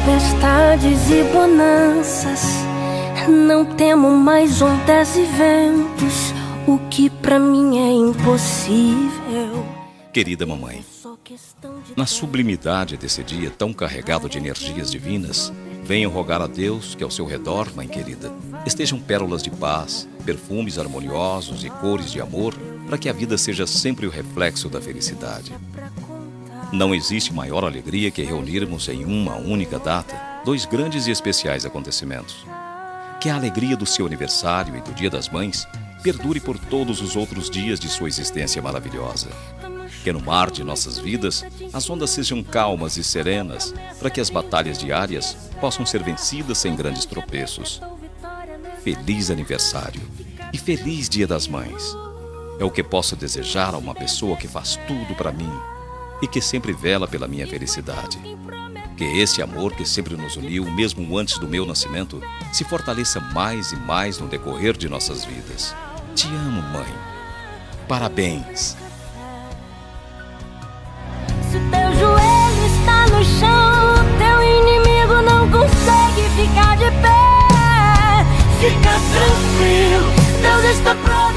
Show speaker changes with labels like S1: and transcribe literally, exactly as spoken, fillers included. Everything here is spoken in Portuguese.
S1: tempestades e bonanças, não temo mais ondas e ventos, o que pra mim é impossível.
S2: Querida mamãe, na sublimidade desse dia tão carregado de energias divinas, venham rogar a Deus que ao seu redor, mãe querida, estejam pérolas de paz, perfumes harmoniosos e cores de amor, para que a vida seja sempre o reflexo da felicidade. Não existe maior alegria que reunirmos em uma única data dois grandes e especiais acontecimentos. Que a alegria do seu aniversário e do Dia das Mães perdure por todos os outros dias de sua existência maravilhosa. Que no mar de nossas vidas as ondas sejam calmas e serenas, para que as batalhas diárias possam ser vencidas sem grandes tropeços. Feliz aniversário e feliz Dia das Mães. É o que posso desejar a uma pessoa que faz tudo para mim e que sempre vela pela minha felicidade. Que esse amor que sempre nos uniu, mesmo antes do meu nascimento, se fortaleça mais e mais no decorrer de nossas vidas. Te amo, mãe. Parabéns.
S1: Se teu joelho está no chão, teu inimigo não consegue ficar de pé. Fica tranquilo, Deus está pronto.